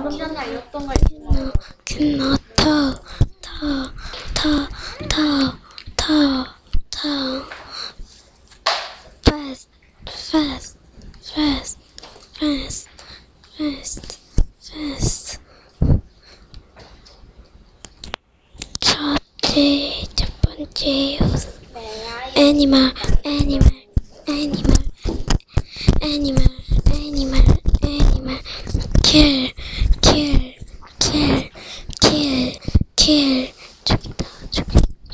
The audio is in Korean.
혼자나 이랬던 걸 캔나 타 fast 첫 번째 요소 animal